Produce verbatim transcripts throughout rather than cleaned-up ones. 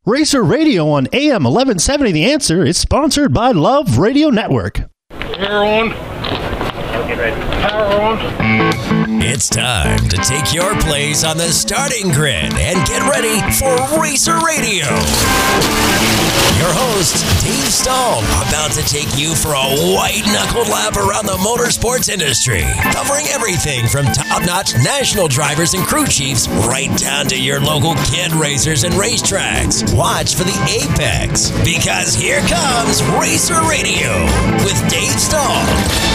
Racer Radio on A M eleven seventy The Answer is sponsored by Love Radio Network. Power on. Get ready. Power on. It's time to take your place on the starting grid and get ready for Racer Radio. Your host, Dave Stahl, about to take you for a white-knuckled lap around the motorsports industry, covering everything from top-notch national drivers and crew chiefs right down to your local kid racers and racetracks. Watch for the apex, because here comes Racer Radio with Dave Stahl.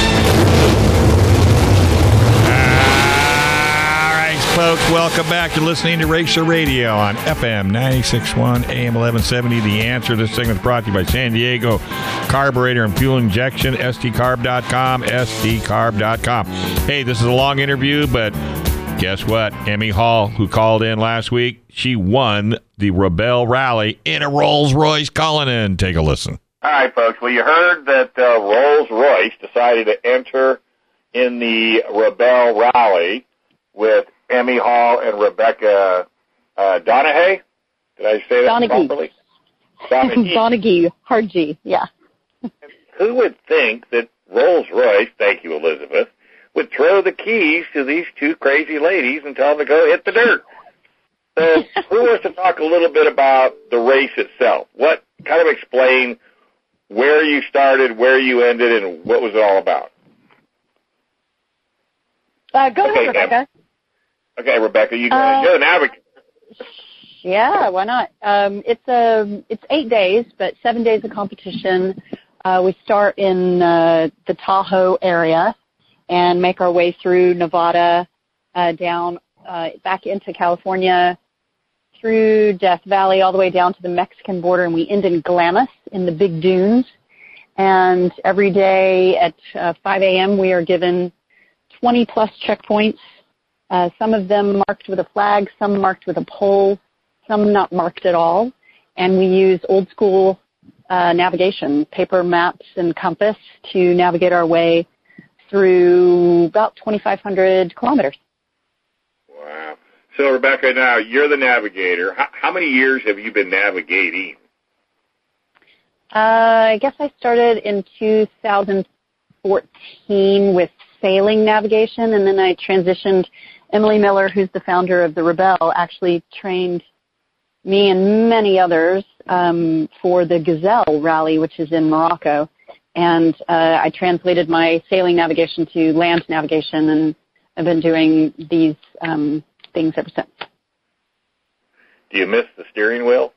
Folks, welcome back. You're listening to Racer Radio on F M ninety-six point one, A M eleven seventy. The Answer. This segment is brought to you by San Diego Carburetor and Fuel Injection, S T carb dot com, S T carb dot com. Hey, this is a long interview, but guess what? Emmy Hall, who called in last week, she won the Rebelle Rally in a Rolls-Royce Cullinan. Take a listen. All right, folks. Well, you heard that uh, Rolls-Royce decided to enter in the Rebelle Rally with Emmy Hall and Rebecca uh, Donahue. Did I say that Donaghy. properly? Donaghy. Donaghy. Hard G, yeah. Who would think that Rolls-Royce, thank you, Elizabeth, would throw the keys to these two crazy ladies and tell them to go hit the dirt? So who wants to talk a little bit about the race itself? What kind of explain where you started, where you ended, and what was it all about? Uh, go okay, ahead, Rebecca. Em. Okay, Rebecca, you go uh, ahead. You're an advocate. Yeah, why not? Um, it's a it's eight days, but seven days of competition. Uh, we start in uh, the Tahoe area and make our way through Nevada, uh, down uh, back into California, through Death Valley, all the way down to the Mexican border, and we end in Glamis in the Big Dunes. And every day at uh, five a.m. we are given twenty plus checkpoints. Uh, some of them marked with a flag, some marked with a pole, some not marked at all. And we use old school uh, navigation, paper maps and compass to navigate our way through about twenty-five hundred kilometers. Wow. So, Rebecca, now you're the navigator. How, how many years have you been navigating? Uh, I guess I started in two thousand fourteen with sailing navigation, and then I transitioned. Emily Miller, who's the founder of the Rebelle, actually trained me and many others um, for the Gazelle Rally, which is in Morocco. And uh, I translated my sailing navigation to land navigation, and I've been doing these um, things ever since. Do you miss the steering wheel?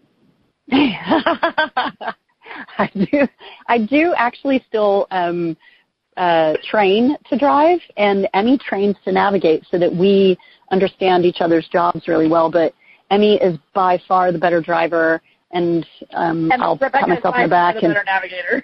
I do. I do actually still um, uh, train to drive, and Emmy trains to navigate so that we understand each other's jobs really well. But Emmy is by far the better driver, and, um, and I'll Rebecca pat myself is on the back. the better navigator.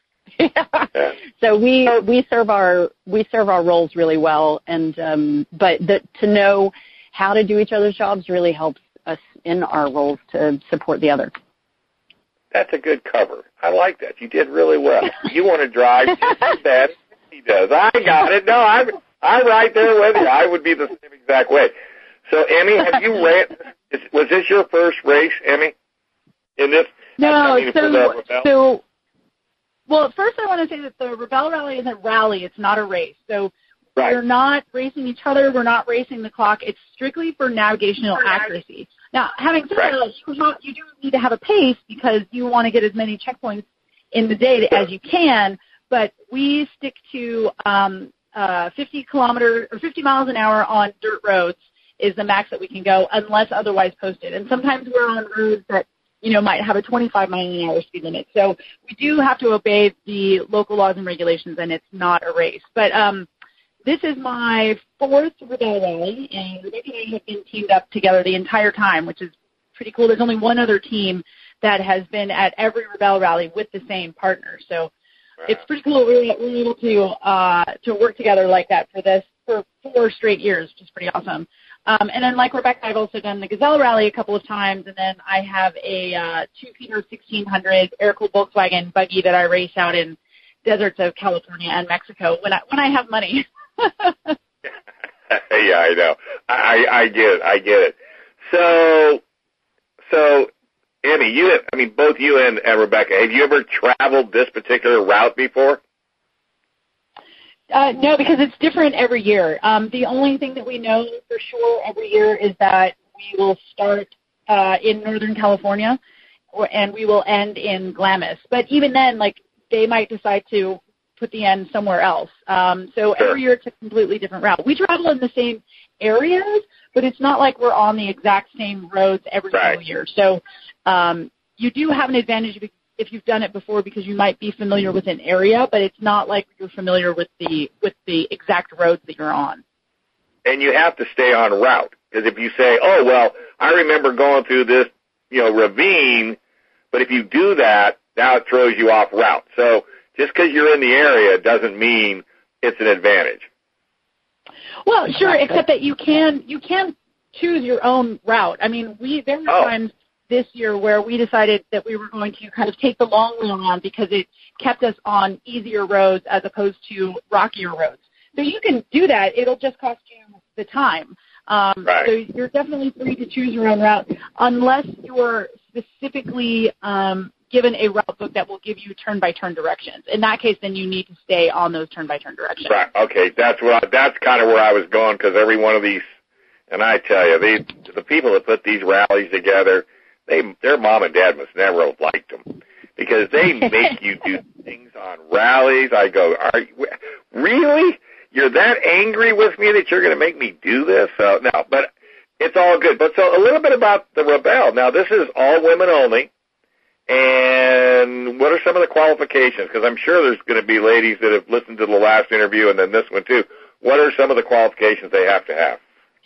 Yeah. So we we serve our we serve our roles really well, and um, but the, to know how to do each other's jobs really helps us in our roles to support the other. That's a good cover. I like that. You did really well. You want to drive just as bad as he does. I got it. No, I'm I'm right there with you. I would be the same exact way. So, Emmy, have you ran? Is, was this your first race, Emmy? In this? No. I mean, so so. Well, first I want to say that the Rebelle Rally is a rally. It's not a race. So right. We're not racing each other. We're not racing the clock. It's strictly for navigational accuracy. Now, having said right. that, you do need to have a pace because you want to get as many checkpoints in the day as you can, but we stick to um, uh, fifty kilometers or fifty miles an hour on dirt roads is the max that we can go unless otherwise posted. And sometimes we're on roads that you know, might have a twenty-five mile an hour speed limit. So we do have to obey the local laws and regulations, and it's not a race. But um, this is my fourth Rebelle Rally, and Rebecca and I have been teamed up together the entire time, which is pretty cool. There's only one other team that has been at every Rebelle Rally with the same partner. So wow. It's pretty cool. We're, we're able to uh, to work together like that for this for four straight years, which is pretty awesome. Um, and then, like Rebecca, I've also done the Gazelle Rally a couple of times, and then I have a uh, two-seater sixteen hundred air-cooled Volkswagen buggy that I race out in deserts of California and Mexico when I when I have money. Yeah, I know. I, I get it. I get it. So, so Emmy, you, I mean, both you and, and Rebecca, have you ever traveled this particular route before? Uh, no, because it's different every year. Um, the only thing that we know for sure every year is that we will start uh, in Northern California, or, and we will end in Glamis. But even then, like, they might decide to put the end somewhere else. Um, so Sure. every year it's a completely different route. We travel in the same areas, but it's not like we're on the exact same roads every Right. single year. So um, you do have an advantage if, if you've done it before, because you might be familiar with an area, but it's not like you're familiar with the with the exact roads that you're on. And you have to stay on route, because if you say, oh, well, I remember going through this, you know, ravine, but if you do that, now it throws you off route. So just because you're in the area doesn't mean it's an advantage. Well, sure, except that you can you can choose your own route. I mean, we there were Oh. times this year where we decided that we were going to kind of take the long way around because it kept us on easier roads as opposed to rockier roads. So you can do that. It'll just cost you the time. Um, Right. So you're definitely free to choose your own route unless you're specifically um, given a route book that will give you turn-by-turn directions. In that case, then you need to stay on those turn-by-turn directions. Right. Okay. That's what. I, that's kind of where I was going, because every one of these, and I tell you, they, the people that put these rallies together, they, their mom and dad must never have liked them, because they make you do things on rallies. I go, are you, really? You're that angry with me that you're going to make me do this? So no, but it's all good. But so a little bit about the Rebelle. Now, this is all women only. And what are some of the qualifications? Because I'm sure there's going to be ladies that have listened to the last interview and then this one too. What are some of the qualifications they have to have?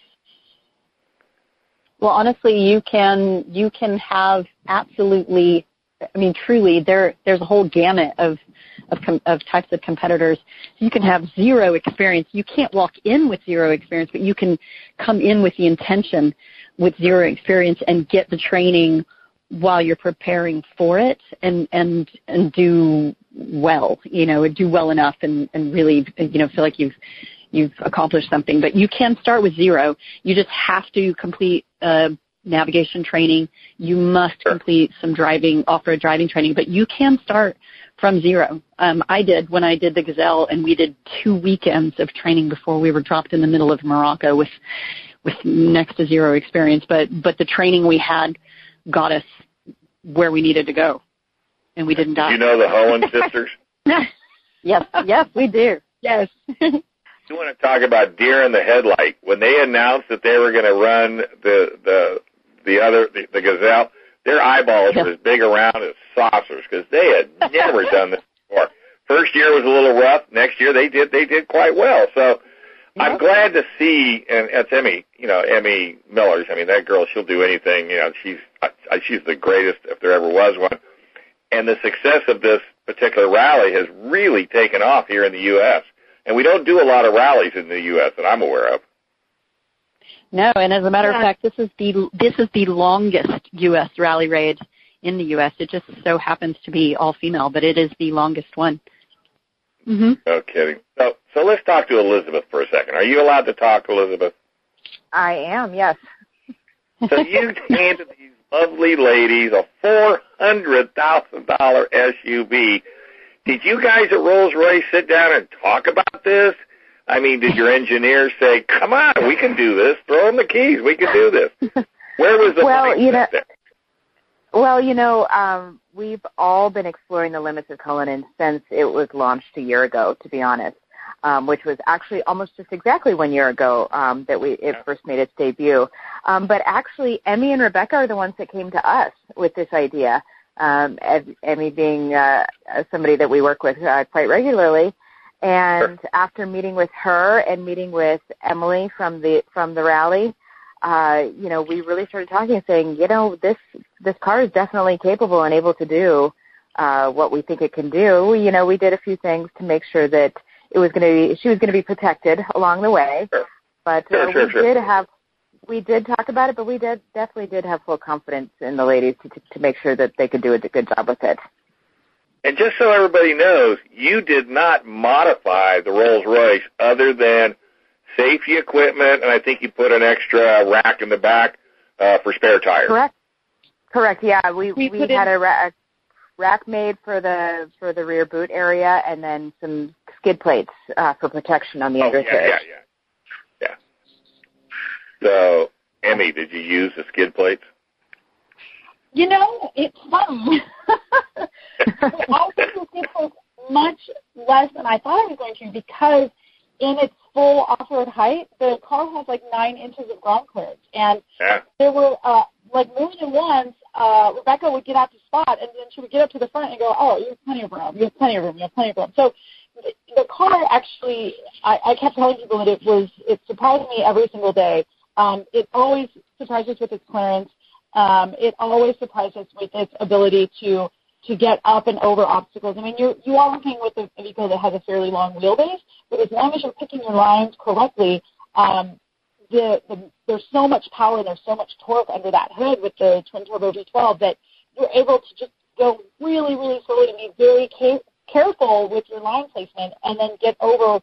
Well, honestly, you can you can have absolutely, I mean, truly, there there's a whole gamut of of, com, of types of competitors. You can have zero experience. You can't walk in with zero experience, but you can come in with the intention with zero experience and get the training while you're preparing for it, and and and do well. You know, do well enough, and and really, you know, feel like you've you've accomplished something. But you can start with zero. You just have to complete uh, navigation training. You must complete some driving, off-road driving training, but you can start from zero. Um, I did when I did the Gazelle, and we did two weekends of training before we were dropped in the middle of Morocco with with next to zero experience. But but the training we had got us where we needed to go, and we didn't die. You know the Hohen sisters? Yes, yes, we do. Yes. You want to talk about deer in the headlight. When they announced that they were going to run the the the other the, the Gazelle, their eyeballs Yes. were as big around as saucers, because they had never done this before. First year was a little rough. Next year they did they did quite well. So I'm Yep. glad to see, and it's Emmy, you know, Emmy Millers. I mean, that girl, she'll do anything. You know, she's I, she's the greatest if there ever was one. And the success of this particular rally has really taken off here in the U S And we don't do a lot of rallies in the U S that I'm aware of. No, and as a matter Yeah. of fact, this is the this is the longest U S rally raid in the U S. It just so happens to be all female, but it is the longest one. Mm-hmm. No kidding. So, so let's talk to Elizabeth for a second. Are you allowed to talk, Elizabeth? I am, yes. So you handed these lovely ladies a four hundred thousand dollars S U V. Did you guys at Rolls-Royce sit down and talk about this? I mean, did your engineers say, come on, we can do this, throw them the keys, we can do this? Where was the Well, money you know, there? Well, you know, um, we've all been exploring the limits of Cullinan since it was launched a year ago, to be honest, um, which was actually almost just exactly one year ago um, that we it first made its debut. Um, but actually, Emmy and Rebecca are the ones that came to us with this idea, um, Emmy being uh, somebody that we work with uh, quite regularly. And Sure. after meeting with her and meeting with Emily from the from the rally, uh, you know, we really started talking and saying, you know, this this car is definitely capable and able to do uh, what we think it can do. You know, we did a few things to make sure that it was going to be, she was going to be protected along the way. Sure. But Sure, uh, sure, we sure. did have, we did talk about it, but we did definitely did have full confidence in the ladies to, to, to make sure that they could do a good job with it. And just so everybody knows, you did not modify the Rolls-Royce other than safety equipment, and I think you put an extra rack in the back uh, for spare tires. Correct. Correct. Yeah, we We we, put had in- a rack, rack made for the for the rear boot area, and then some skid plates uh, for protection on the Oh, undercarriage. yeah, yeah, yeah. Yeah. So, Emmy, did you use the skid plates? You know, it's funny. I think the skid plates much less than I thought I was going to, because in its full off-road height, the car has like nine inches of ground clearance. And Yeah. there were, uh, like more than once, uh, Rebecca would get out to spot, and then she would get up to the front and go, oh, you have plenty of room, you have plenty of room, you have plenty of room. So the, the car actually, I, I kept telling people that it was, it surprised me every single day. Um, it always surprised us with its clearance. Um, it always surprised us with its ability to to get up and over obstacles. I mean, you you are working with a vehicle that has a fairly long wheelbase, but as long as you're picking your lines correctly, um, the, the there's so much power and there's so much torque under that hood with the twin turbo V twelve that you're able to just go really, really slowly and be very ca- careful with your line placement, and then get over.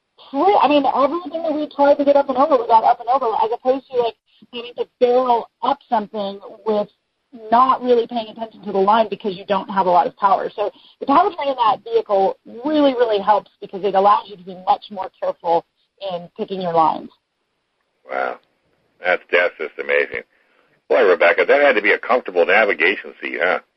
I mean, everything that we tried to get up and over, we got up and over, as opposed to like having to barrel up something with not really paying attention to the line because you don't have a lot of power. So the powertrain in that vehicle really, really helps because it allows you to be much more careful in picking your lines. Wow. That's, that's just amazing. Boy, Rebecca, that had to be a comfortable navigation seat,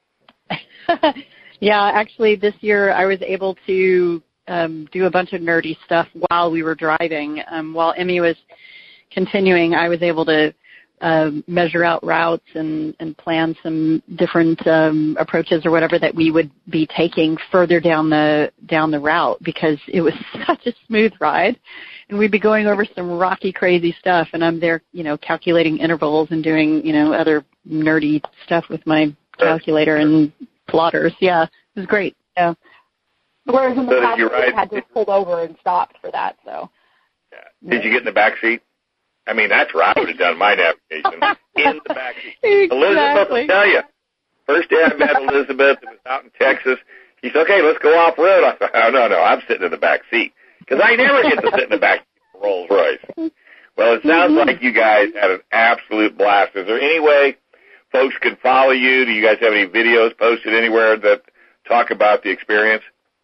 huh? Yeah, actually this year I was able to um, do a bunch of nerdy stuff while we were driving. Um, while Emmy was continuing, I was able to uh, measure out routes and, and plan some different um, approaches or whatever that we would be taking further down the down the route, because it was such a smooth ride, and we'd be going over some rocky, crazy stuff, and I'm there, you know, calculating intervals and doing, you know, other nerdy stuff with my calculator and plotters. Yeah, it was great. Yeah. Whereas in the So did past, you we ride- had to pull over and stopped for that. So. Yeah. Did you get in the back seat? I mean, that's where I would have done my navigation. In the back seat. Exactly. Elizabeth will tell you. First day I met Elizabeth, it was out in Texas. She said, okay, let's go off-road. I said, oh, no, no, I'm sitting in the back seat. Because I never get to sit in the back seat of a Rolls Royce. Well, it sounds Mm-hmm. like you guys had an absolute blast. Is there any way folks can follow you? Do you guys have any videos posted anywhere that talk about the experience?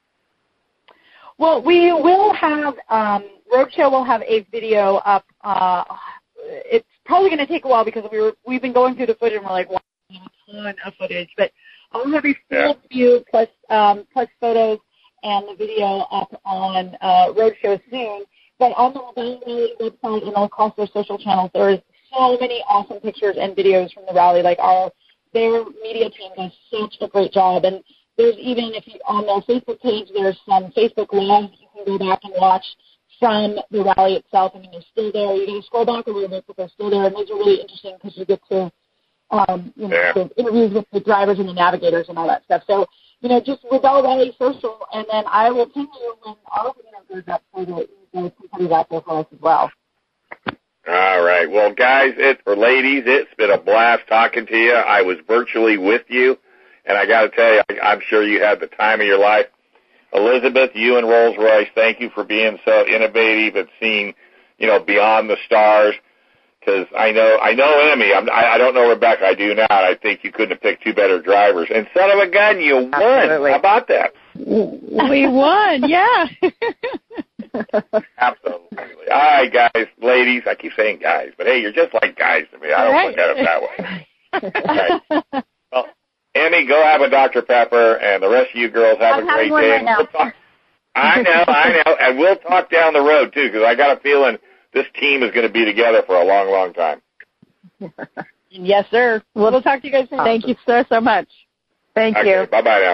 Well, we will have, um, Roadshow will have a video up. Uh, it's probably going to take a while because we were, we've been going through the footage and we're like, wow, a ton of footage. But I'll have a full Yeah. view plus, um, plus photos and the video up on uh, Roadshow soon. But on the Rally website and across their social channels, there is so many awesome pictures and videos from the rally. Like our, their media team does such a great job. And there's even, if you, on their Facebook page, there's some Facebook Live you can go back and watch from the rally itself. I mean, they're still there. You're going to scroll back a little bit, but they're still there. And those are really interesting because you get to, um, you know, Yeah. the interviews with the drivers and the navigators and all that stuff. So, you know, just Rebel Rally Social, and then I will ping you when our video goes up so that you guys can put it out there for us as well. All right. Well, guys, it or ladies, it's been a blast talking to you. I was virtually with you, and I got to tell you, I, I'm sure you had the time of your life. Elizabeth, you and Rolls-Royce, thank you for being so innovative and seeing, you know, beyond the stars. Because I know, I know Emmy. I'm, I, I don't know Rebecca. I do now. I think you couldn't have picked two better drivers. And son of a gun, you won. Absolutely. How about that? We won, yeah. Absolutely. All right, guys, ladies. I keep saying guys, but hey, you're just like guys to me. I don't Right. look at it that way. All right. Well, Emmy, go have a Doctor Pepper, and the rest of you girls have I'm a great having one day. right And now. we'll talk- I know, I know, and we'll talk down the road too, because I got a feeling this team is going to be together for a long, long time. Yes, sir. We'll talk to you guys soon. Thank you so, so much. Thank Okay, you. bye bye now.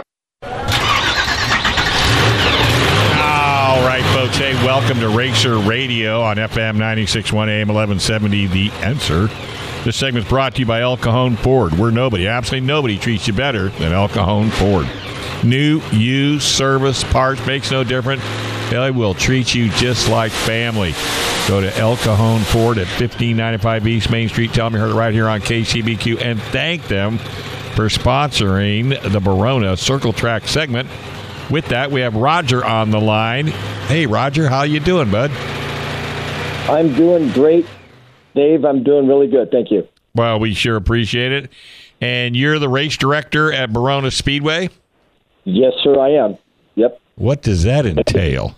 All right, folks. Hey, welcome to Racer Radio on F M ninety-six point one A M eleven seventy, The Answer. This segment is brought to you by El Cajon Ford, where nobody, absolutely nobody, treats you better than El Cajon Ford. New, used, service, parts, makes no difference. They will treat you just like family. Go to El Cajon Ford at fifteen ninety-five East Main Street. Tell them you heard it right here on K C B Q, and thank them for sponsoring the Barona Circle Track segment. With that, we have Roger on the line. Hey, Roger, how you doing, bud? I'm doing great, Dave. I'm doing really good. Thank you. Well, we sure appreciate it. And you're the race director at Verona Speedway? Yes, sir, I am. Yep. What does that entail?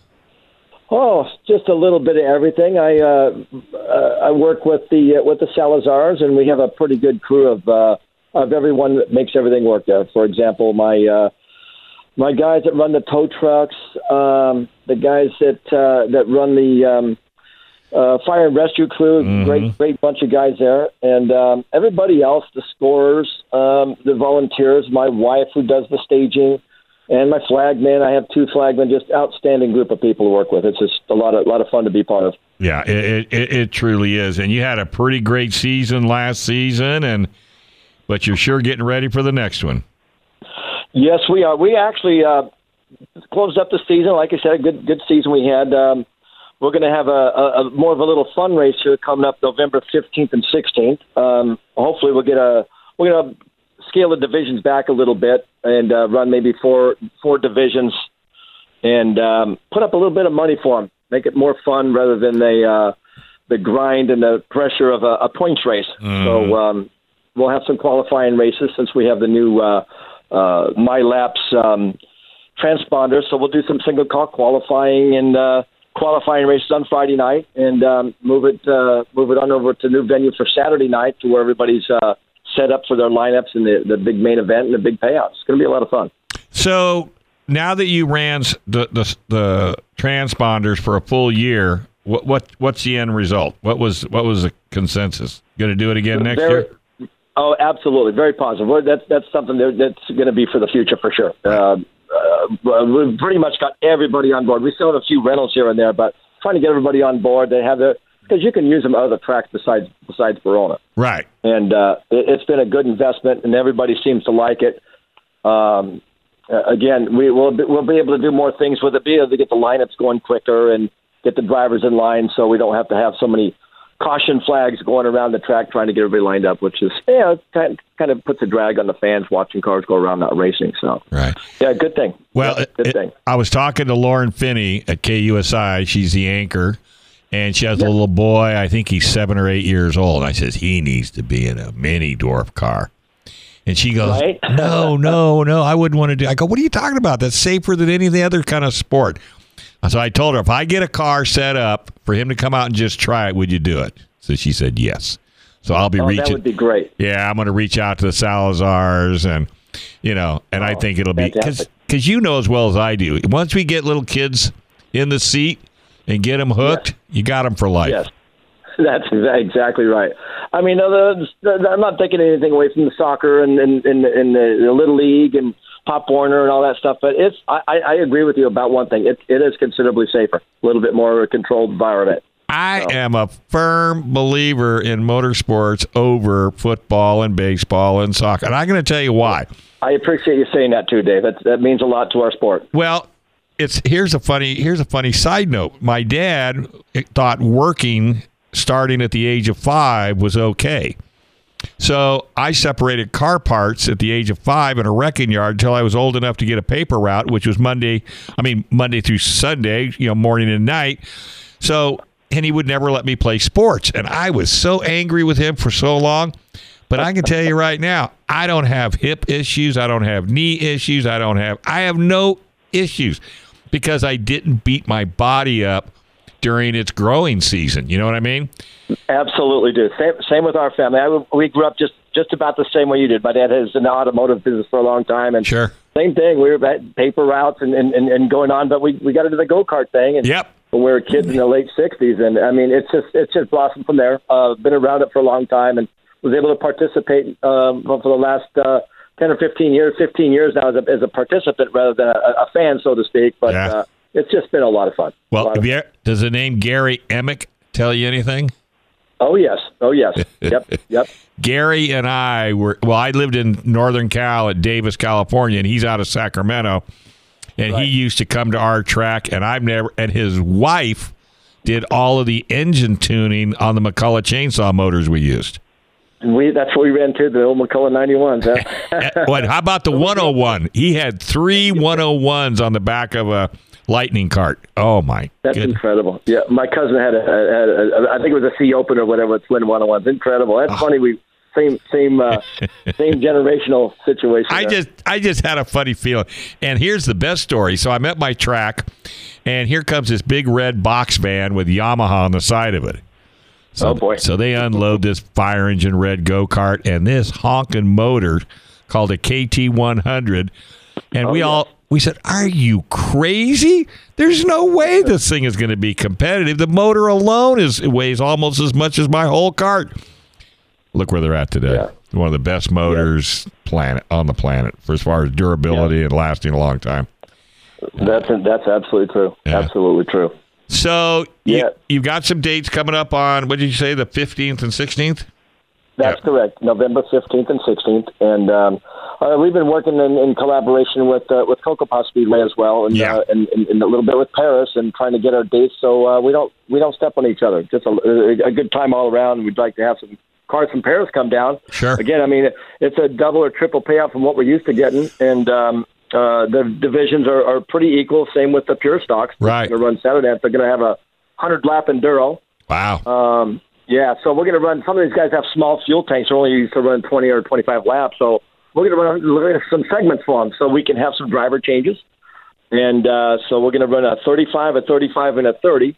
Oh, just a little bit of everything. I uh, uh, I work with the uh, with the Salazars, and we have a pretty good crew of uh, of everyone that makes everything work there. For example, my uh, my guys that run the tow trucks, um, the guys that uh, that run the um, uh, fire and rescue crew, Mm-hmm. great great bunch of guys there, and um, everybody else, the scorers, um, the volunteers, my wife who does the staging. And my flagman, I have two flagmen, just outstanding group of people to work with. It's just a lot of lot of fun to be part of. Yeah, it, it it truly is. And you had a pretty great season last season, and but you're sure getting ready for the next one. Yes, we are. We actually uh, closed up the season. Like I said, a good good season we had. Um, we're going to have a, a, a more of a little fundraiser coming up November fifteenth and sixteenth. Um, hopefully, we'll get a we're going to scale the divisions back a little bit and uh, run maybe four four divisions and um, put up a little bit of money for them. Make it more fun rather than the uh, the grind and the pressure of a, a points race. Mm. So um, we'll have some qualifying races since we have the new uh, uh, MyLaps um, transponder. So we'll do some single car qualifying and uh, qualifying races on Friday night and um, move it uh, move it on over to new venue for Saturday night to where everybody's uh, set up for their lineups and the, the big main event and the big payouts. It's going to be a lot of fun. So now that you ran the the, the transponders for a full year, what what what's the end result? What was what was the consensus? Going to do it again next Very, year? Oh, absolutely, very positive. Well, that's that's something that, that's going to be for the future for sure. Uh, uh, we've pretty much got everybody on board. We still have a few rentals here and there, but trying to get everybody on board. They have their because you can use them at other tracks besides besides Verona. Right. And uh, it, it's been a good investment, and everybody seems to like it. Um, uh, again, we will be, we'll be able to do more things with it, be able to get the lineups going quicker and get the drivers in line so we don't have to have so many caution flags going around the track trying to get everybody lined up, which is, yeah, it kind of, kind of puts a drag on the fans watching cars go around not racing. So, right. Yeah, good thing. Well, yeah, good it, thing. I was talking to Lauren Finney at K U S I. She's the anchor. And she has yep. a little boy, I think he's seven or eight years old. I says, he needs to be in a mini dwarf car. And she goes, right? no, no, no, I wouldn't want to do I go, what are you talking about? That's safer than any of the other kind of sport. So I told her, if I get a car set up for him to come out and just try it, would you do it? So she said, yes. So I'll be oh, reaching. That would be great. Yeah, I'm going to reach out to the Salazars and, you know, and oh, I think it'll be, because you know as well as I do, once we get little kids in the seat, and get them hooked, yes. you got them for life. Yes, that's exactly right. I mean, I'm not taking anything away from the soccer and, and, and, and the, the Little League and Pop Warner and all that stuff, but it's I, I agree with you about one thing. It, it is considerably safer, a little bit more controlled environment. I so. am a firm believer in motorsports over football and baseball and soccer, and I'm going to tell you why. I appreciate you saying that too, Dave. That, that means a lot to our sport. Well, It's here's a funny here's a funny side note. My dad thought working starting at the age of five was okay. So I separated car parts at the age of five in a wrecking yard until I was old enough to get a paper route, which was Monday, I mean Monday through Sunday, you know, morning and night. So and he would never let me play sports. And I was so angry with him for so long. But I can tell you right now, I don't have hip issues, I don't have knee issues, I don't have I have no issues. Because I didn't beat my body up during its growing season. You know what I mean? Absolutely do. Same, same with our family. I, we grew up just, just about the same way you did. My dad has an automotive business for a long time. And sure. Same thing. We were at paper routes and, and, and going on, but we, we got into the go-kart thing. And yep. When we were kids in the late sixties. And, I mean, it's just it's just blossomed from there. Uh, been around it for a long time and was able to participate um, for the last uh, ten or fifteen years, fifteen years now as a, as a participant rather than a, a fan, so to speak. But yeah. uh, it's just been a lot of fun. Well, of have you, does the name Gary Emick tell you anything? Oh, yes. Oh, yes. Yep. Yep. Gary and I were, well, I lived in Northern Cal at Davis, California, and he's out of Sacramento. And right. he used to come to our track, and I've never, and his wife did all of the engine tuning on the McCulloch chainsaw motors we used. We that's what we ran to, the old McCulloch ninety-ones. Huh? What? How about the one oh one? He had three one oh ones on the back of a lightning cart. Oh my! That's goodness. Incredible. Yeah, my cousin had a, had a, I think it was a C opener or whatever. It's twin one oh ones. Incredible. That's oh. funny. We same same uh, same generational situation. I there. just I just had a funny feeling. And here's the best story. So I'm at my track, and here comes this big red box van with Yamaha on the side of it. So, oh boy! So they unload this fire engine red go kart and this honking motor called a K T one hundred, and oh, we yeah. all. We said, are you crazy? There's no way this thing is going to be competitive. The motor alone is weighs almost as much as my whole cart. Look where they're at today. Yeah. One of the best motors yeah. planet on the planet for as far as durability yeah. and lasting a long time. That's that's absolutely true. Yeah. Absolutely true. So yeah. you, you've got some dates coming up on, what did you say, the fifteenth and sixteenth? That's yeah. correct, November fifteenth and sixteenth. And um, uh, we've been working in, in collaboration with uh, with Cocopah Speedway as well, and, yeah. uh, and, and, and a little bit with Paris, and trying to get our dates so uh, we don't we don't step on each other. Just a, a good time all around. We'd like to have some cars from Paris come down. Sure. Again, I mean, it's a double or triple payout from what we're used to getting, and um, uh, the divisions are, are pretty equal. Same with the pure stocks. Right. They're going to run Saturday. They're going to have a hundred lap enduro. Wow. Um, Yeah, so we're going to run. Some of these guys have small fuel tanks. They're only used to run twenty or twenty-five laps. So we're going to run look at some segments for them so we can have some driver changes. And uh, so we're going to run a thirty-five, a thirty-five, and a thirty.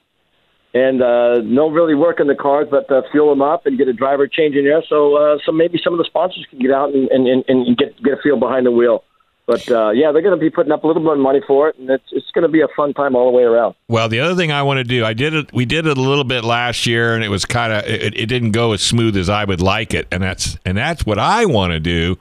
And uh, no really work in the cars, but uh, fuel them up and get a driver change in there. So uh, so maybe some of the sponsors can get out and, and, and get, get a feel behind the wheel. But, uh, yeah, they're going to be putting up a little bit of money for it, and it's it's going to be a fun time all the way around. Well, the other thing I want to do, I did it. We did it a little bit last year, and it was kind of it, it didn't go as smooth as I would like it, and that's and that's what I want to do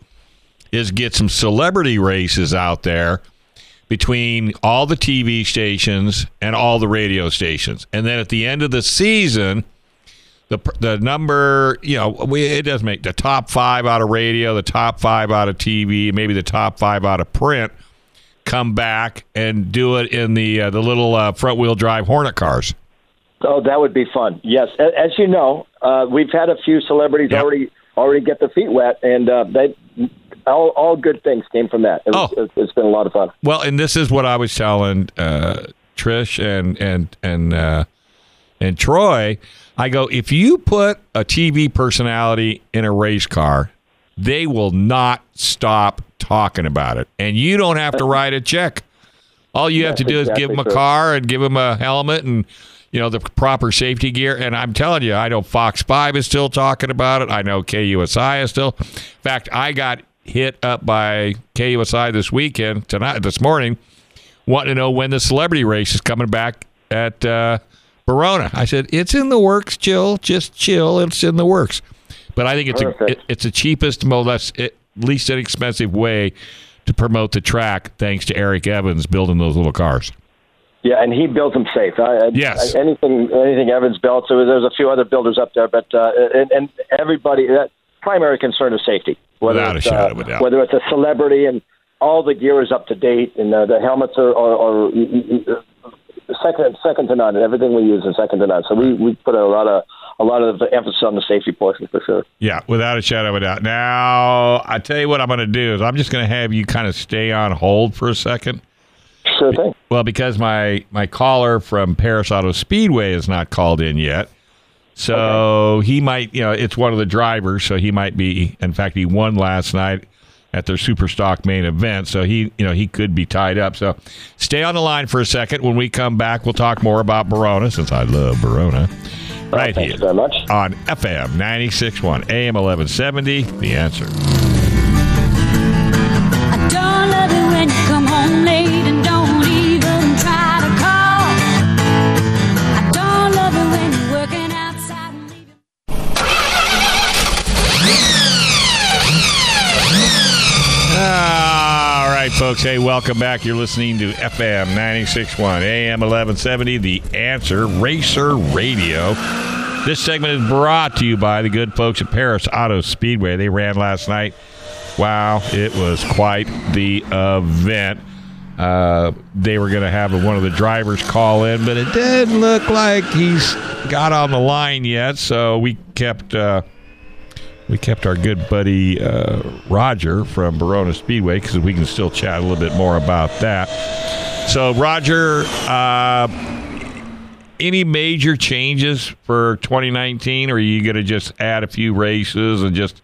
is get some celebrity races out there between all the T V stations and all the radio stations, and then at the end of the season. The the number, you know, we, it does make the top five out of radio, the top five out of T V, maybe the top five out of print, come back and do it in the uh, the little uh, front-wheel drive Hornet cars. Oh, that would be fun. Yes. As you know, uh, we've had a few celebrities yep. already already get their feet wet, and uh, they all, all good things came from that. It was, oh. It's been a lot of fun. Well, and this is what I was telling uh, Trish and, and, and, uh, and Troy. I go, if you put a T V personality in a race car, they will not stop talking about it. And you don't have to write a check. All you have to do exactly is give them a true. car and give them a helmet and, you know, the proper safety gear. And I'm telling you, I know Fox five is still talking about it. I know K U S I is still. In fact, I got hit up by K U S I this weekend, tonight, this morning, wanting to know when the celebrity race is coming back at uh, Verona. I said, it's in the works, chill, just chill. It's in the works. But I think it's a, it, it's the cheapest, most less, it, least inexpensive way to promote the track, thanks to Eric Evans building those little cars. Yeah, and he builds them safe. I, I, yes. I, anything anything Evans built, so there's a few other builders up there, but uh, and, and everybody, that primary concern is safety. Whether Without a it's, shadow uh, of a doubt. Whether it's a celebrity and all the gear is up to date, and uh, the helmets are, are, are second second to none. Everything we use is second to none. So we, we put a lot of a lot of emphasis on the safety portion for sure. Yeah, without a shadow of a doubt. Now, I tell you what I'm going to do is I'm just going to have you kind of stay on hold for a second. Sure thing. Well, because my, my caller from Paris Auto Speedway is not called in yet. So okay. he might, you know, it's one of the drivers, so he might be, in fact, he won last night at their Superstock main event, so he, you know, he could be tied up. So stay on the line for a second. When we come back, we'll talk more about Verona, since I love Verona. Right oh, here very much. on F M ninety-six point one, A M eleven seventy, The Answer. I don't love it when you come home late and don't even try to call. I don't love it when you're working outside and leaving. All right, folks. Hey, welcome back. You're listening to F M ninety-six point one, A M eleven seventy, The Answer, Racer Radio. This segment is brought to you by the good folks at Paris Auto Speedway. They ran last night. Wow, it was quite the event. Uh, they were going to have one of the drivers call in, but it didn't look like he's got on the line yet, so we kept... Uh, We kept our good buddy uh, Roger from Verona Speedway because we can still chat a little bit more about that. So, Roger, uh, any major changes for twenty nineteen, or are you going to just add a few races and just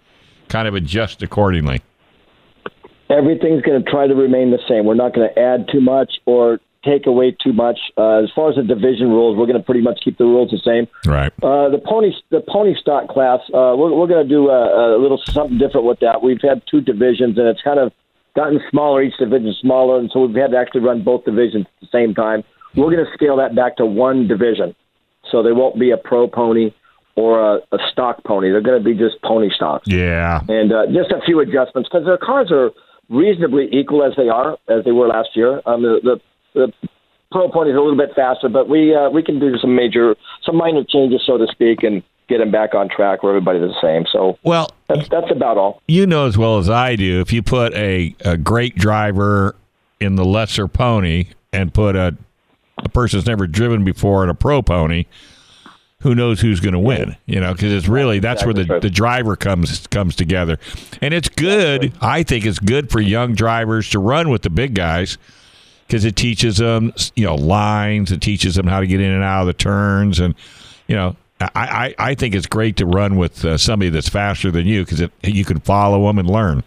kind of adjust accordingly? Everything's going to try to remain the same. We're not going to add too much or take away too much. Uh, as far as the division rules, we're going to pretty much keep the rules the same. Right. Uh, the pony the pony stock class, uh, we're, we're going to do a, a little something different with that. We've had two divisions, and it's kind of gotten smaller, each division smaller, and so we've had to actually run both divisions at the same time. We're going to scale that back to one division, so there won't be a pro pony or a, a stock pony. They're going to be just pony stocks. Yeah. And uh, just a few adjustments, because their cars are reasonably equal as they are, as they were last year. Um, the, the, the pro pony is a little bit faster, but we uh, we can do some major, some minor changes, so to speak, and get them back on track where everybody's the same. So well, that's that's about all. You know as well as I do, if you put a, a great driver in the lesser pony and put a, a person that's never driven before in a pro pony, who knows who's going to win? You know, because it's really that's exactly where the, the driver comes comes together, and it's good. Exactly. I think it's good for young drivers to run with the big guys because it teaches them, you know, lines. It teaches them how to get in and out of the turns, and you know. I, I, I think it's great to run with uh, somebody that's faster than you because you can follow them and learn.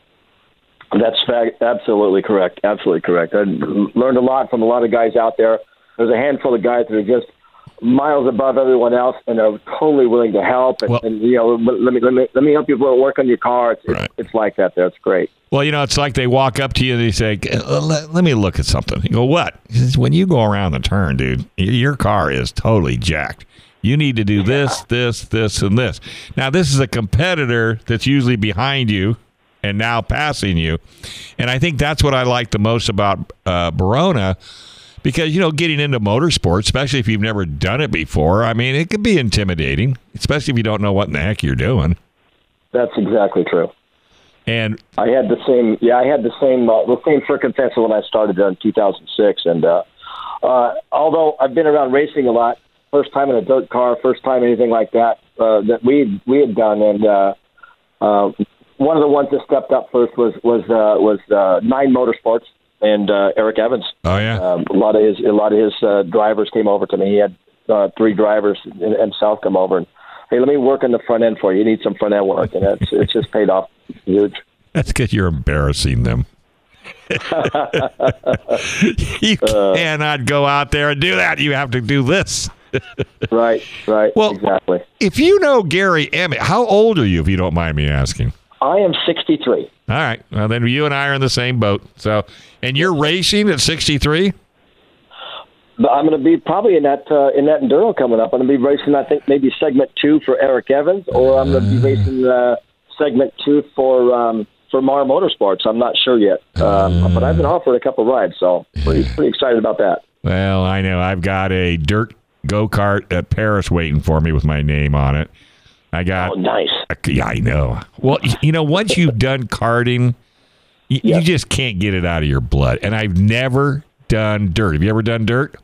That's fact, absolutely correct. Absolutely correct. I learned a lot from a lot of guys out there. There's a handful of guys that are just miles above everyone else and are totally willing to help. And, well, and you know, let me let me let me help you work on your car. It's, right. it's, it's like that. There, it's great. Well, you know, it's like they walk up to you and they say, let, let me look at something. You go, what? He says, when you go around the turn, dude, your car is totally jacked. You need to do this, this, this, and this. Now, this is a competitor that's usually behind you and now passing you. And I think that's what I like the most about uh, Barona because, you know, getting into motorsports, especially if you've never done it before, I mean, it can be intimidating, especially if you don't know what in the heck you're doing. That's exactly true. And I had the same, yeah, I had the same, uh, the same circumstances when I started in two thousand six. And uh, uh, although I've been around racing a lot, first time in a dirt car, first time anything like that uh, that we we had done, and uh, uh, one of the ones that stepped up first was was uh, was uh, Nine Motorsports and uh, Eric Evans. Oh yeah, um, a lot of his a lot of his uh, drivers came over to me. He had uh, three drivers himself come over and hey, let me work on the front end for you. You need some front end work, and it's it's just paid off huge. That's because you're embarrassing them. You uh, cannot go out there and do that. You have to do this. right, right. Well, exactly. If you know Gary Emmett, how old are you, if you don't mind me asking? I am sixty-three. All right. Well, then you and I are in the same boat. So, and you're racing at sixty-three? I'm going to be probably in that uh, in that enduro coming up. I'm going to be racing, I think, maybe segment two for Eric Evans, or I'm going to be racing uh, segment two for um, for Mar Motorsports. I'm not sure yet, um, uh, but I've been offered a couple rides, so pretty pretty excited about that. Well, I know I've got a dirt go-kart at Paris waiting for me with my name on it. I got. Oh, nice. A, yeah, I know. Well, you know, once you've done karting, you, yep. you just can't get it out of your blood. And I've never done dirt. Have you ever done dirt?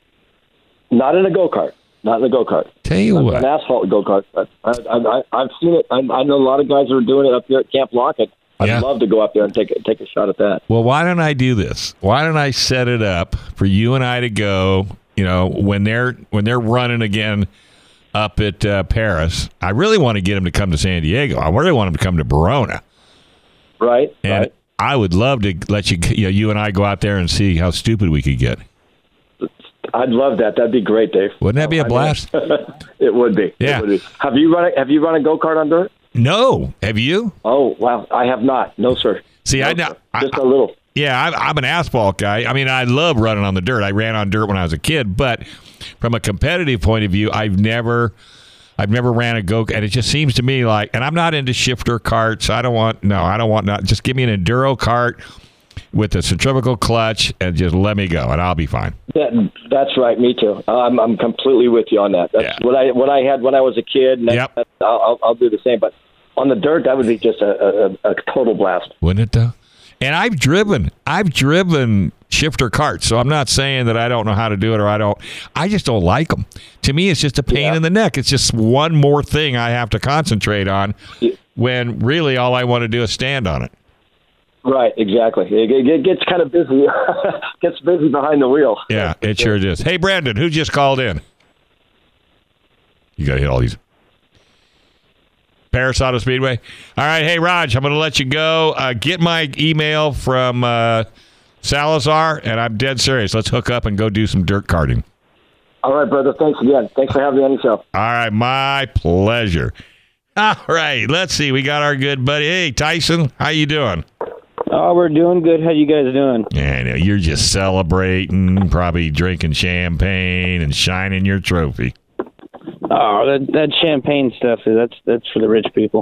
Not in a go-kart. Not in a go-kart. Tell you Not what. An asphalt go-kart. I, I, I, I've seen it. I, I know a lot of guys who are doing it up here at Camp Lockett. I'd yeah. love to go up there and take a, take a shot at that. Well, why don't I do this? Why don't I set it up for you and I to go, you know, when they're when they're running again up at uh, Paris. I really want to get them to come to San Diego. I really want them to come to Barona. Right. And right. I would love to let you, you know, you and I go out there and see how stupid we could get. I'd love that. That'd be great, Dave. Wouldn't that be a blast? It would be. Yeah. It would be. Have you run a, Have you run a go-kart on dirt? No. Have you? Oh, wow. I have not. No, sir. See, no, I know. Just I, a little. Yeah, I'm, I'm an asphalt guy. I mean, I love running on the dirt. I ran on dirt when I was a kid, but from a competitive point of view, I've never, I've never ran a go. And it just seems to me like, and I'm not into shifter carts. I don't want, no, I don't want not. Just give me an enduro cart with a centrifugal clutch and just let me go, and I'll be fine. That, that's right. Me too. I'm I'm completely with you on that. That's yeah. what I what I had when I was a kid. And yep. that, I'll, I'll I'll do the same. But on the dirt, that would be just a, a, a total blast. Wouldn't it though? And I've driven, I've driven shifter carts, so I'm not saying that I don't know how to do it or I don't. I just don't like them. To me, it's just a pain yeah. in the neck. It's just one more thing I have to concentrate on yeah. when really all I want to do is stand on it. Right, exactly. It, it gets kind of busy. Gets busy behind the wheel. Yeah, it sure does. Hey, Brandon, who just called in? You got to hit all these. Paris Auto Speedway. All right, hey, Raj, I'm going to let you go. Uh, get my email from uh, Salazar, and I'm dead serious. Let's hook up and go do some dirt karting. All right, brother. Thanks again. Thanks for having me on your show. All right, my pleasure. All right, let's see. We got our good buddy. Hey, Tyson, how you doing? Oh, we're doing good. How you guys doing? Yeah, I know. You're just celebrating, probably drinking champagne and shining your trophy. Oh, that that champagne stuff, that's that's for the rich people.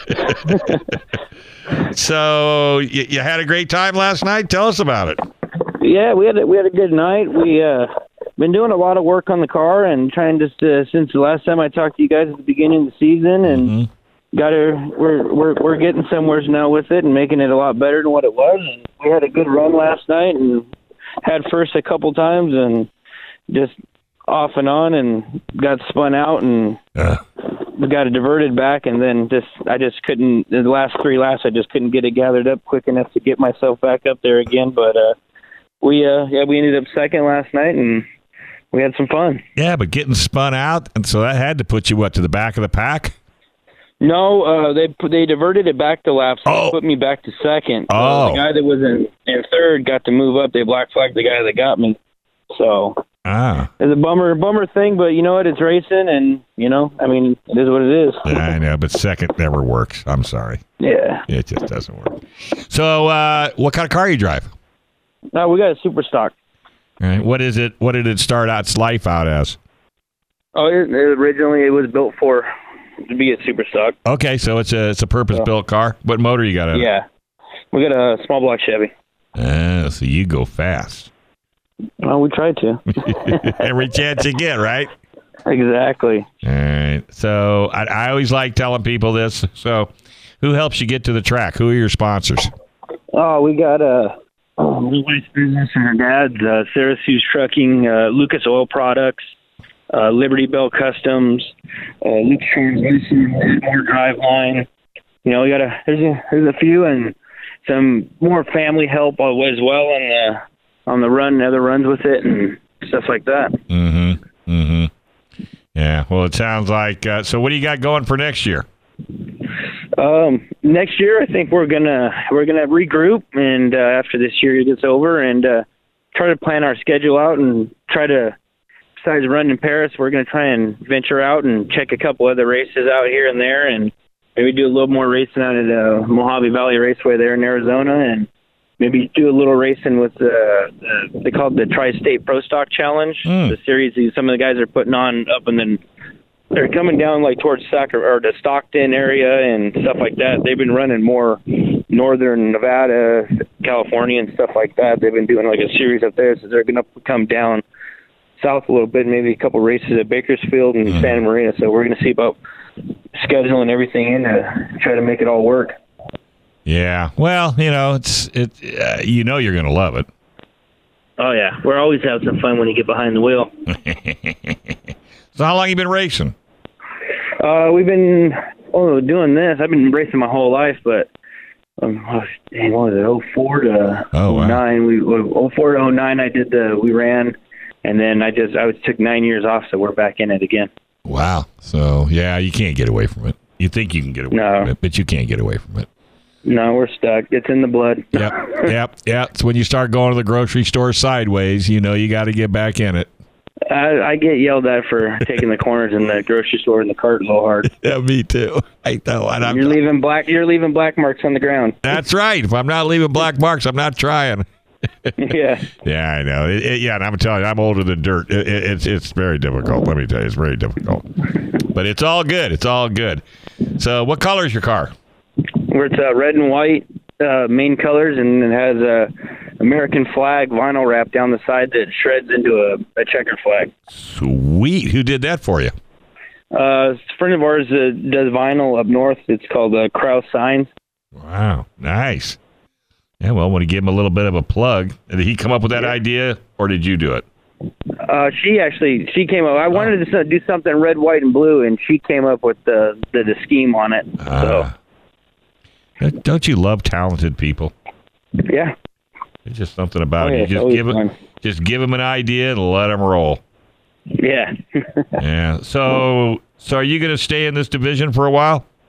So, you, you had a great time last night? Tell us about it. Yeah, we had a, we had a good night. We uh been doing a lot of work on the car and trying to uh, since the last time I talked to you guys at the beginning of the season, and mm-hmm. got her. We're we're we're getting somewhere now with it and making it a lot better than what it was. And we had a good run last night and had first a couple times and just off and on and got spun out and uh. we got it diverted back, and then just I just couldn't. The last three laps I just couldn't get it gathered up quick enough to get myself back up there again. But uh, we uh yeah we ended up second last night and we had some fun. Yeah, but getting spun out, and so that had to put you, what, to the back of the pack? No, uh, they they diverted it back to laps. So oh. They put me back to second. So oh. the guy that was in, in third got to move up. They black flagged the guy that got me. So ah. it's a bummer bummer thing, but you know what? It's racing, and, you know, I mean, it is what it is. Yeah, I know, but second never works. I'm sorry. Yeah. It just doesn't work. So uh, what kind of car you drive? No, we got a super stock. All right. What is it? What did it start out its life out as? Oh, it, it originally it was built for to be a super stock. Okay, so it's a it's a purpose built so, car. What motor you got in yeah. it? Yeah, we got a small block Chevy. Uh, so you go fast. Well, we try to. Every chance you get, right? Exactly. All right. So I, I always like telling people this. So, who helps you get to the track? Who are your sponsors? Oh, we got a. Uh, my wife's business and her dad's, uh, Syracuse Trucking, uh, Lucas Oil Products, uh, Liberty Bell Customs, uh, Luke's Transmission, more Driveline. You know, we got a there's a there's a few and some more family help as well on the on the run, other runs with it and stuff like that. Mm-hmm. Mm-hmm. Yeah. Well, it sounds like. Uh, so, what do you got going for next year? Um, next year, I think we're gonna we're gonna regroup, and uh, after this year gets over, and uh, try to plan our schedule out, and try to. Besides running in Paris, we're gonna try and venture out and check a couple other races out here and there, and maybe do a little more racing out at uh, Mojave Valley Raceway there in Arizona, and maybe do a little racing with the, the they call it the Tri-State Pro Stock Challenge, mm. the series these some of the guys are putting on up in the. They're coming down like towards Sac- or the Stockton area and stuff like that. They've been running more northern Nevada, California, and stuff like that. They've been doing like a series up there, so they're going to come down south a little bit, maybe a couple races at Bakersfield and mm. Santa Maria. So we're going to see about scheduling everything in to try to make it all work. Yeah, well, you know, it's it. Uh, you know, you're going to love it. Oh yeah, we're always having some fun when you get behind the wheel. So how long you been racing? Uh, we've been oh doing this. I've been racing my whole life, but um, dang, what was it? oh four to oh wow. nine. We oh four to oh nine. I did the we ran, and then I just I was took nine years off, so we're back in it again. Wow. So yeah, you can't get away from it. You think you can get away no. from it, but you can't get away from it. No, we're stuck. It's in the blood. Yep, yep, yep. It's when you start going to the grocery store sideways, you know you got to get back in it. I, I get yelled at for taking the corners in the grocery store in the cart a little hard. Yeah, me too. I know. And I'm, you're leaving black. You're leaving black marks on the ground. That's right. If I'm not leaving black marks, I'm not trying. Yeah. Yeah, I know. It, it, yeah, and I'm telling you, I'm older than dirt. It, it, it's it's very difficult. Let me tell you, it's very difficult. But it's all good. It's all good. So, what color is your car? Where it's uh, red and white uh, main colors, and it has a American flag vinyl wrap down the side that shreds into a, a checker flag. Sweet. Who did that for you? Uh, it's a friend of ours that does vinyl up north. It's called uh, Kraus Signs. Wow, nice. Yeah, well, I want to give him a little bit of a plug. Did he come up with that yeah. idea, or did you do it? Uh, she actually, she came up. I wanted to do something red, white, and blue, and she came up with the the, the scheme on it. Uh, so. Don't you love talented people? Yeah. There's just something about oh, it. Yeah, you just give them, just give them an idea and let them roll. Yeah. Yeah. So, so are you going to stay in this division for a while?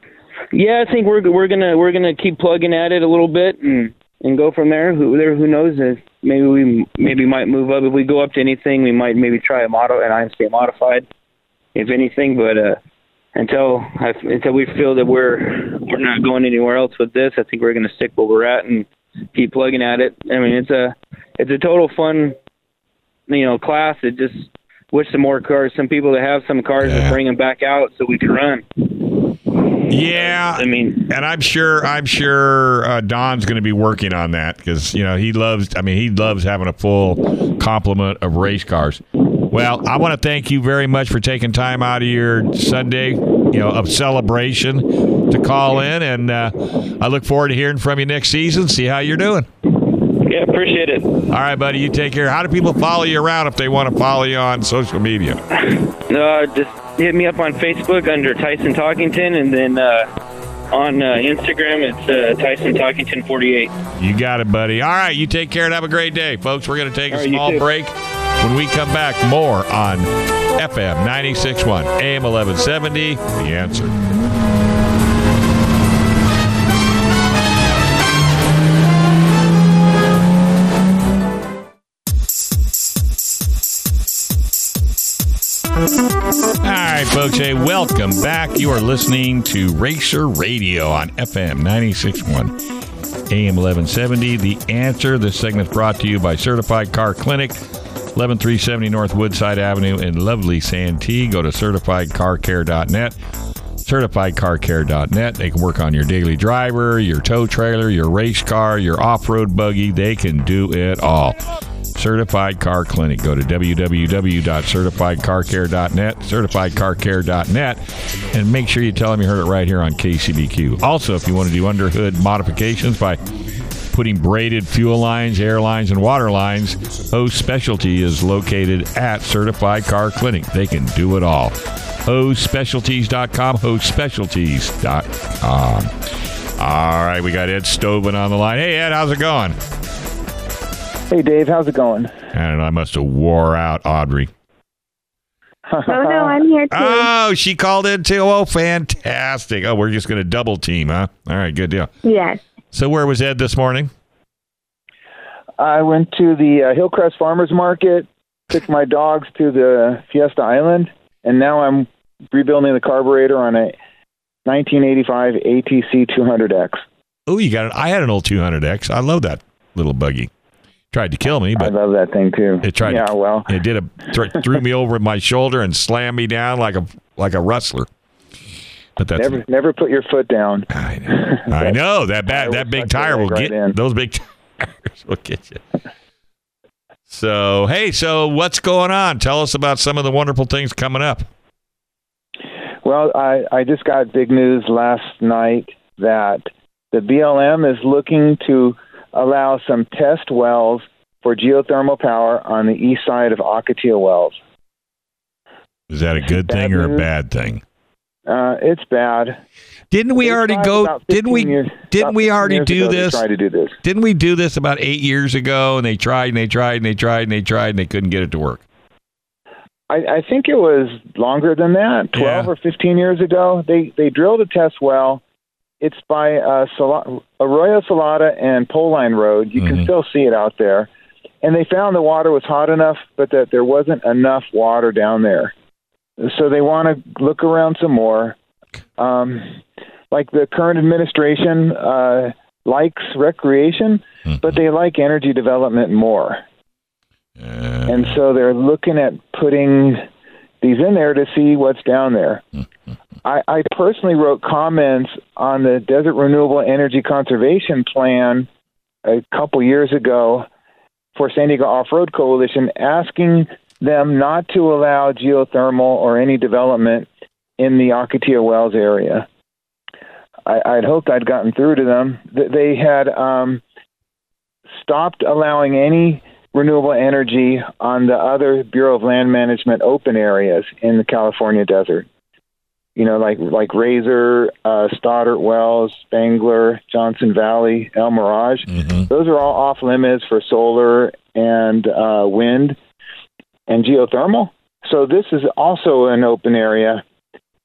Yeah, I think we're we're gonna we're gonna keep plugging at it a little bit and, and go from there. Who there? Who knows? Uh, maybe we maybe might move up. If we go up to anything, we might maybe try a model and I say modified, if anything. But uh, until I, until we feel that we're we're not going anywhere else with this, I think we're gonna stick where we're at and keep plugging at it. I mean, it's a it's a total fun, you know, class. It just wish some more cars. Some people that have some cars Yeah. to bring them back out so we can run. Yeah, I mean, and I'm sure I'm sure uh, Don's going to be working on that because you know he loves. I mean, he loves having a full complement of race cars. Well, I want to thank you very much for taking time out of your Sunday, you know, of celebration to call in, and uh, I look forward to hearing from you next season. See how you're doing. Yeah, appreciate it. All right, buddy. You take care. How do people follow you around if they want to follow you on social media? Uh, just hit me up on Facebook under Tyson Talkington, and then uh, on uh, Instagram it's uh, Tyson Talkington forty-eight. You got it, buddy. All right, you take care and have a great day, folks. We're going to take a All right, you small too. break. When we come back, more on F M ninety-six point one, A M eleven seventy, The Answer. All right, folks. Hey, welcome back. You are listening to Racer Radio on F M ninety-six point one, A M eleven seventy. The Answer. This segment is brought to you by Certified Car Clinic, eleven three seventy North Woodside Avenue in lovely Santee. Go to certified car care dot net. certified car care dot net. They can work on your daily driver, your tow trailer, your race car, your off-road buggy. They can do it all. Certified Car Clinic. Go to w w w dot certified car care dot net, certified car care dot net, and make sure you tell them you heard it right here on K C B Q. Also, if you want to do underhood modifications by putting braided fuel lines, air lines, and water lines, Hose Specialty is located at Certified Car Clinic. They can do it all. hose specialties dot com, hose specialties dot com. All right, we got Ed Stovin on the line. Hey, Ed, how's it going? Hey, Dave, how's it going? I don't know. I must have wore out Audrey. Oh, no, I'm here, too. Oh, she called in, too. Oh, fantastic. Oh, we're just going to double team, huh? All right, good deal. Yes. So where was Ed this morning? I went to the uh, Hillcrest Farmers Market, took my dogs to the Fiesta Island, and now I'm rebuilding the carburetor on a nineteen eighty-five A T C two hundred X. Oh, you got it. I had an old two hundred X. I love that little buggy. Tried to kill me, but I love that thing too. It tried. Yeah, to, well, it did a th- threw me over my shoulder and slammed me down like a like a rustler. But that's never never put your foot down. I know. I know that bad that big tire will right get in. those big tires will get you. So hey, so what's going on? Tell us about some of the wonderful things coming up. Well, I, I just got big news last night that the B L M is looking to allow some test wells for geothermal power on the east side of Ocotillo Wells. Is that a good Bad thing or a news. bad thing? Uh, it's bad. Didn't we They already tried go? about Didn't we? fifteen years- Didn't about we fifteen already years do ago, they this? tried to do this. Didn't we do this about eight years ago? And they tried and they tried and they tried and they tried and they couldn't get it to work. I, I think it was longer than that, twelve Yeah. or fifteen years ago. They they drilled a test well. It's by uh, Sal- Arroyo Salada and Pole Line Road. You Mhm. can still see it out there. And they found the water was hot enough, but that there wasn't enough water down there. So they want to look around some more. Um, like the current administration uh, likes recreation, Mhm. but they like energy development more. Uh, And so they're looking at putting these in there to see what's down there. I, I personally wrote comments on the Desert Renewable Energy Conservation Plan a couple years ago for San Diego Off-Road Coalition, asking them not to allow geothermal or any development in the Ocotillo Wells area. I, I'd hoped I'd gotten through to them. Th- They had um, stopped allowing any renewable energy on the other Bureau of Land Management open areas in the California desert. You know, like like Razor, uh, Stoddart Wells, Spangler, Johnson Valley, El Mirage. mhm. Those are all off limits for solar and uh, wind and geothermal. So this is also an open area.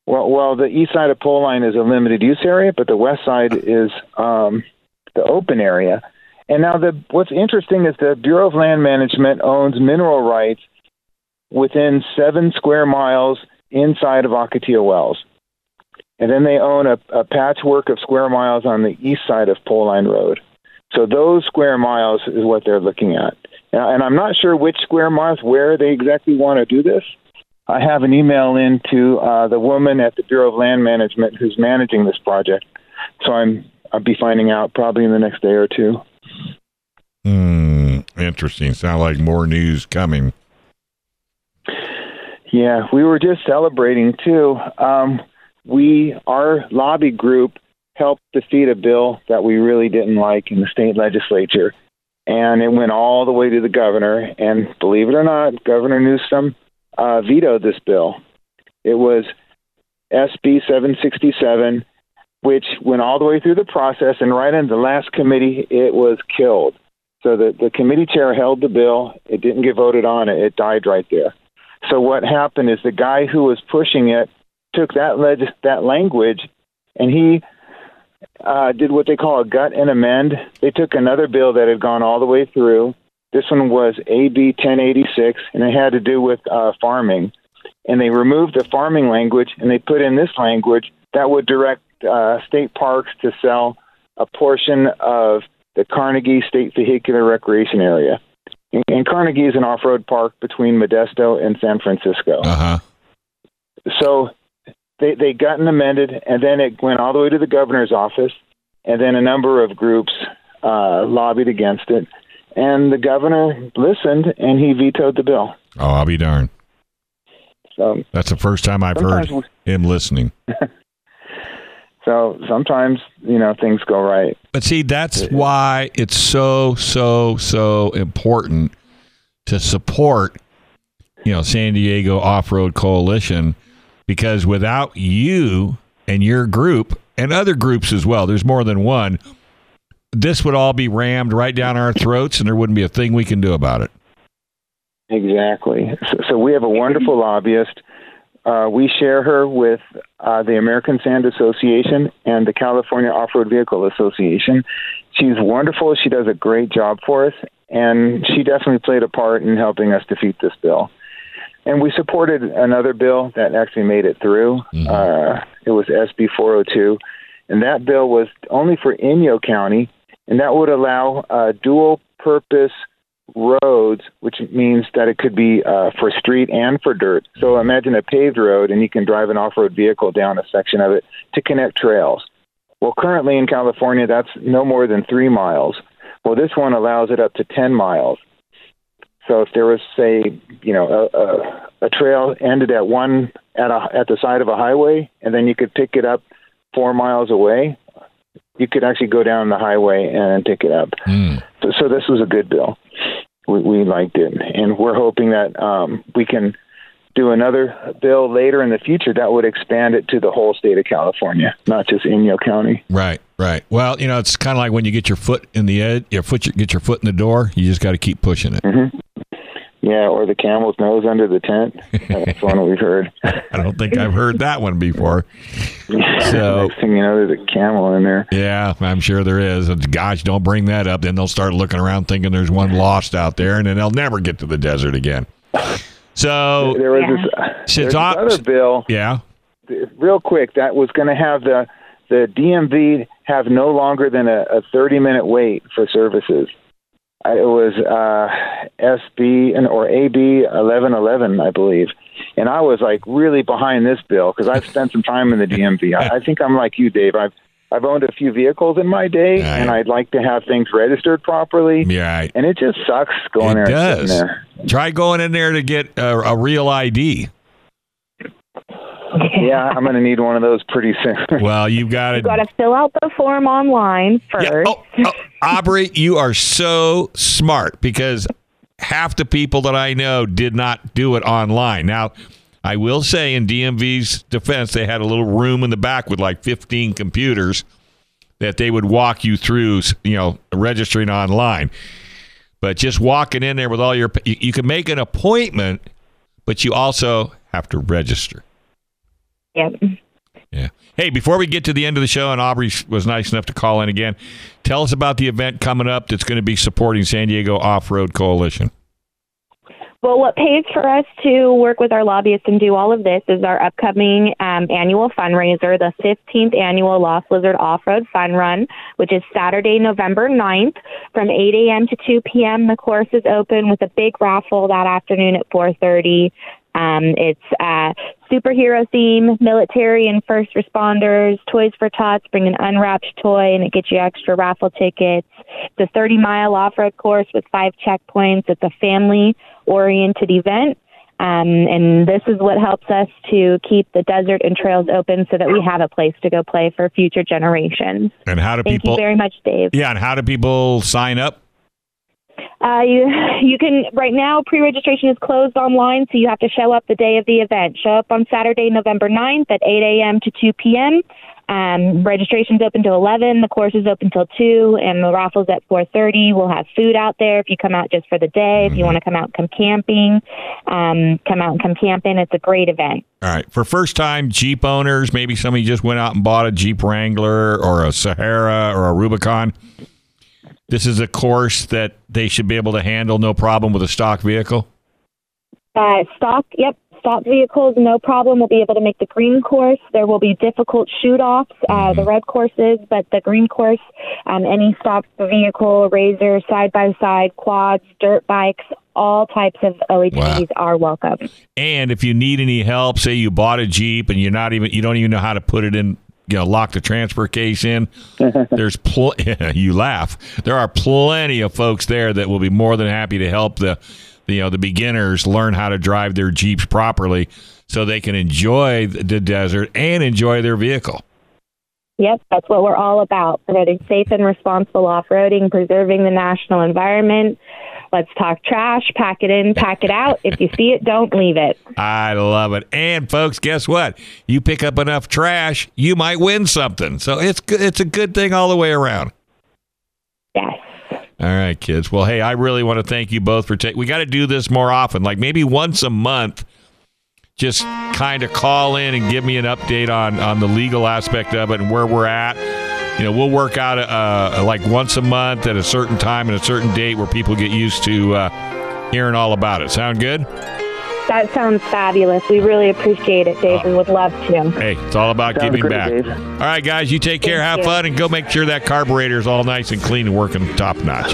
Well, well, the east side of pole line is a limited use area, but the west side is um, the open area. And now, the what's interesting is the Bureau of Land Management owns mineral rights within seven square miles inside of Ocotillo Wells. And then they own a, a patchwork of square miles on the east side of Pole Line Road. So those square miles is what they're looking at. Now, and I'm not sure which square miles, where they exactly want to do this. I have an email in to uh, the woman at the Bureau of Land Management who's managing this project. So I'm, I'll be finding out probably in the next day or two. Hmm, interesting. Sound like more news coming. Yeah, we were just celebrating, too. Um, we, our lobby group, helped defeat a bill that we really didn't like in the state legislature. And it went all the way to the governor. And believe it or not, Governor Newsom uh, vetoed this bill. It was S B seven sixty-seven, which went all the way through the process. And right in the last committee, it was killed. So the, the committee chair held the bill. It didn't get voted on. It, it died right there. So what happened is the guy who was pushing it took that leg- that language and he uh, did what they call a gut and amend. They took another bill that had gone all the way through. This one was A B ten eighty-six, and it had to do with uh, farming. And they removed the farming language, and they put in this language that would direct uh, state parks to sell a portion of the Carnegie State Vehicular Recreation Area. And, and Carnegie is an off-road park between Modesto and San Francisco. Uh-huh. So they they got and amended, and then it went all the way to the governor's office, and then a number of groups uh, lobbied against it. And the governor listened, and he vetoed the bill. Oh, I'll be darned. So that's the first time I've heard we, him listening. So sometimes, you know, things go right. But see, that's why it's so, so, so important to support, you know, San Diego Off-Road Coalition, because without you and your group and other groups as well, there's more than one, this would all be rammed right down our throats, and there wouldn't be a thing we can do about it. Exactly. So, so we have a wonderful lobbyist. Uh, we share her with uh, the American Sand Association and the California Off-Road Vehicle Association. She's wonderful. She does a great job for us, and she definitely played a part in helping us defeat this bill. And we supported another bill that actually made it through. Mm-hmm. Uh, it was S B four oh two, and that bill was only for Inyo County, and that would allow uh, dual-purpose roads, which means that it could be uh, for street and for dirt. So imagine a paved road, and you can drive an off-road vehicle down a section of it to connect trails. Well, currently in California, that's no more than three miles. Well, this one allows it up to ten miles. So if there was, say, you know, a, a, a trail ended at one at a at the side of a highway, and then you could pick it up four miles away, you could actually go down the highway and pick it up. Mm. So, so this was a good bill. We, we liked it, and we're hoping that um, we can do another bill later in the future that would expand it to the whole state of California, not just Inyo County. Right, right. Well, you know, it's kind of like when you get your foot in the edge, your foot, get your foot in the door. You just got to keep pushing it. Mm-hmm. Yeah, or the camel's nose under the tent. That's one we've heard. I don't think I've heard that one before. So next thing you know, there's a camel in there. Yeah, I'm sure there is. Gosh, don't bring that up. Then they'll start looking around thinking there's one lost out there, and then they'll never get to the desert again. So there was this, uh, since this op- other bill. Yeah. Real quick, that was going to have the the D M V have no longer than a, a thirty minute wait for services. It was uh, S B and or A B eleven eleven, I believe, and I was like really behind this bill because I've spent some time in the D M V. I, I think I'm like you, Dave. I've I've owned a few vehicles in my day, right. and I'd like to have things registered properly. Yeah, right. And it just sucks going it there. Does. And there. Try going in there to get a, a real I D. Yeah, I'm going to need one of those pretty soon. Well, you've got to... You've got to fill out the form online first. Yeah. Oh, oh, Aubrey, you are so smart because half the people that I know did not do it online. Now, I will say in D M V's defense, they had a little room in the back with like fifteen computers that they would walk you through, you know, registering online. But just walking in there with all your... You, you can make an appointment, but you also have to register. Yep. Yeah. Hey, before we get to the end of the show, and Aubrey was nice enough to call in again, tell us about the event coming up that's going to be supporting San Diego Off-Road Coalition. Well, what pays for us to work with our lobbyists and do all of this is our upcoming um, annual fundraiser, the fifteenth annual Lost Lizard Off-Road Fun Run, which is Saturday, November ninth from eight a.m. to two p.m. The course is open with a big raffle that afternoon at four thirty. Um, it's uh, superhero theme, military and first responders, Toys for Tots, bring an unwrapped toy, and it gets you extra raffle tickets. It's a thirty-mile off-road course with five checkpoints. It's a family-oriented event, um, and this is what helps us to keep the desert and trails open so that we have a place to go play for future generations. And how do Thank people? you very much, Dave. Yeah, and how do people sign up? Uh, you you can right now pre-registration is closed online, so you have to show up the day of the event. Show up on Saturday, November ninth at eight a.m. to two p.m. Um, registration's open to eleven. The course is open till two, and the raffle's at four thirty. We'll have food out there if you come out just for the day. If you want to come out and come camping, um, come out and come camping. It's a great event. All right. For first-time Jeep owners, maybe somebody just went out and bought a Jeep Wrangler or a Sahara or a Rubicon. This is a course that they should be able to handle no problem with a stock vehicle? Uh, stock, yep. Stock vehicles, no problem. We'll be able to make the green course. There will be difficult shoot-offs, uh, mm-hmm. the red courses, but the green course, um, any stock vehicle, razor, side-by-side, quads, dirt bikes, all types of O H Vs wow. are welcome. And if you need any help, say you bought a Jeep and you're not even, you don't even know how to put it in, you know, lock the transfer case in. There's pl- you laugh. There are plenty of folks there that will be more than happy to help the, you know, the beginners learn how to drive their Jeeps properly, so they can enjoy the desert and enjoy their vehicle. Yep, that's what we're all about: promoting safe and responsible off-roading, preserving the national environment. Let's talk trash. Pack it in, pack it out. If you see it, don't leave it. I love it. And, folks, guess what? You pick up enough trash, you might win something. So it's good. It's a good thing all the way around. Yes. All right, kids. Well, hey, I really want to thank you both for taking. We got to do this more often, like maybe once a month. Just kind of call in and give me an update on, on the legal aspect of it and where we're at. You know, we'll work out uh, like once a month at a certain time and a certain date where people get used to uh, hearing all about it. Sound good? That sounds fabulous. We really appreciate it, Dave, uh, and would love to. Hey, it's all about Sounds giving great, back. Dave. All right, guys, you take care, Thank have you. fun, and go make sure that carburetor is all nice and clean and working top notch.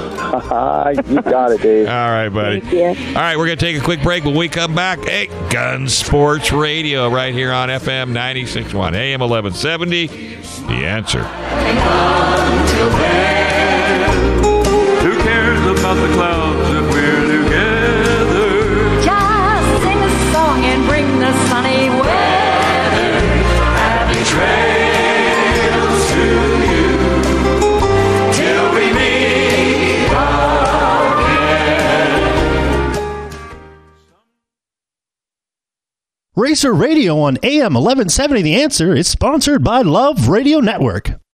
You got it, Dave. All right, buddy. Thank you. All right, we're going to take a quick break. When we come back, hey, Gun Sports Radio right here on F M ninety-six point one, A M eleven seventy. The Answer. Who cares about the clouds if we're together? Just sing a song and bring the sunny weather. Happy trails to you till we meet again. Racer Radio on A M eleven seventy The Answer is sponsored by Love Radio Network.